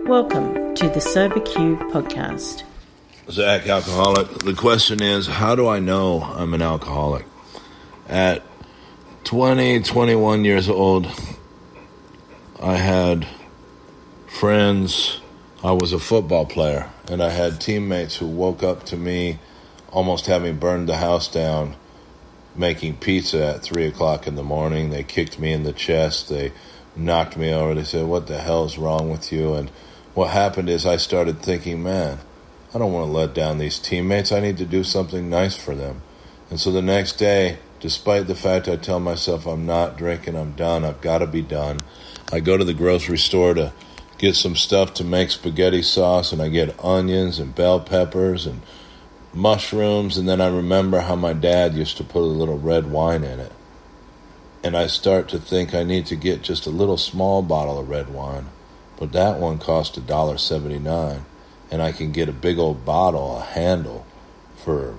Welcome to the Sober Q podcast. Zach, alcoholic. The question is, how do I know I'm an alcoholic? At 21 years old, I had friends. I was a football player, and I had teammates who woke up to me almost having burned the house down, making pizza at 3 o'clock in the morning. They kicked me in the chest. They knocked me over. They said, "What the hell's wrong with you?" And what happened is I started thinking, man, I don't want to let down these teammates. I need to do something nice for them. And so the next day, despite the fact I tell myself I'm not drinking, I'm done, I've got to be done, I go to the grocery store to get some stuff to make spaghetti sauce, and I get onions and bell peppers and mushrooms, and then I remember how my dad used to put a little red wine in it. And I start to think I need to get just a little small bottle of red wine, but that one cost $1.79, and I can get a big old bottle, a handle, for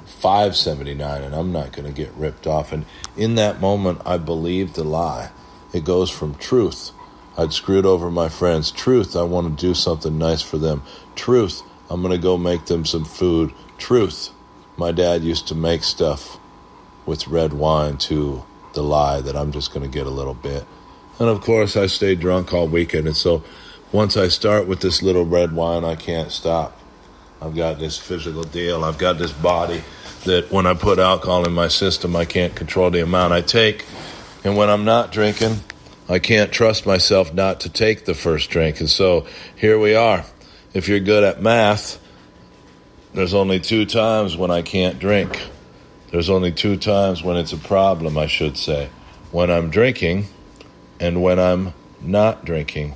$5.79, and I'm not going to get ripped off. And in that moment, I believed the lie. It goes from truth, I'd screwed over my friends. Truth, I want to do something nice for them. Truth, I'm going to go make them some food. Truth, my dad used to make stuff with red wine, to the lie that I'm just going to get a little bit. And of course, I stayed drunk all weekend, and so once I start with this little red wine, I can't stop. I've got this physical deal. I've got this body that when I put alcohol in my system, I can't control the amount I take. And when I'm not drinking, I can't trust myself not to take the first drink. And so here we are. If you're good at math, there's only 2 times when I can't drink. There's only 2 times when it's a problem, I should say. When I'm drinking and when I'm not drinking.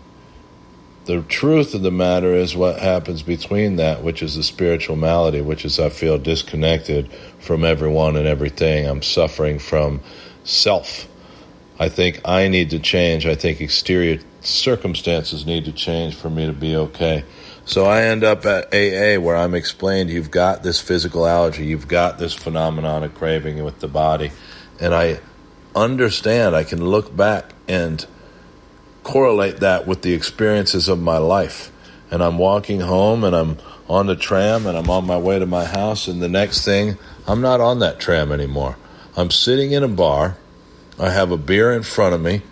The truth of the matter is what happens between that, which is the spiritual malady, which is I feel disconnected from everyone and everything. I'm suffering from self. I think I need to change. I think exterior circumstances need to change for me to be okay. So I end up at AA, where I'm explained, you've got this physical allergy, you've got this phenomenon of craving with the body. And I understand, I can look back and correlate that with the experiences of my life. And I'm walking home, and I'm on the tram, and I'm on my way to my house, and the next thing, I'm not on that tram anymore. I'm sitting in a bar, I have a beer in front of me,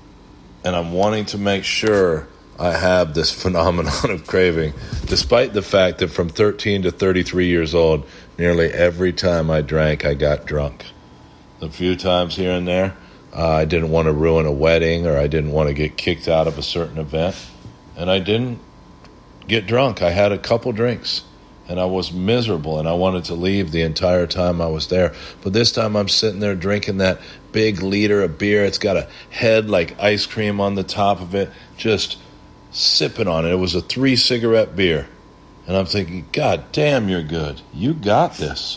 and I'm wanting to make sure I have this phenomenon of craving, despite the fact that from 13 to 33 years old, nearly every time I drank, I got drunk. A few times here and there, I didn't want to ruin a wedding, or I didn't want to get kicked out of a certain event, and I didn't get drunk. I had a couple drinks, and I was miserable, and I wanted to leave the entire time I was there. But this time I'm sitting there drinking that big liter of beer. It's got a head like ice cream on the top of it, just sipping on it. It was a 3-cigarette beer, and I'm thinking, God damn, you're good. You got this.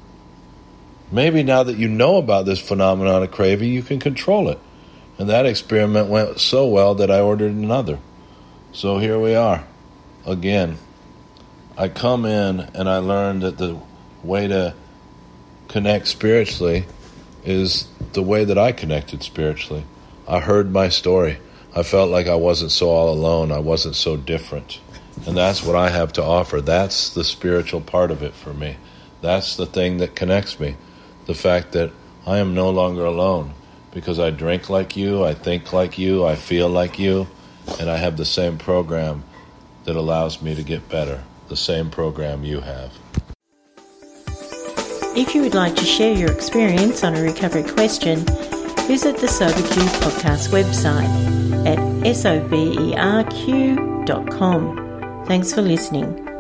Maybe now that you know about this phenomenon of craving, you can control it. And that experiment went so well that I ordered another. So here we are, again. I come in and I learned that the way to connect spiritually is the way that I connected spiritually. I heard my story. I felt like I wasn't so all alone. I wasn't so different. And that's what I have to offer. That's the spiritual part of it for me. That's the thing that connects me. The fact that I am no longer alone, because I drink like you, I think like you, I feel like you, and I have the same program that allows me to get better, the same program you have. If you would like to share your experience on a recovery question, visit the Sober Q podcast website at soberq.com. Thanks for listening.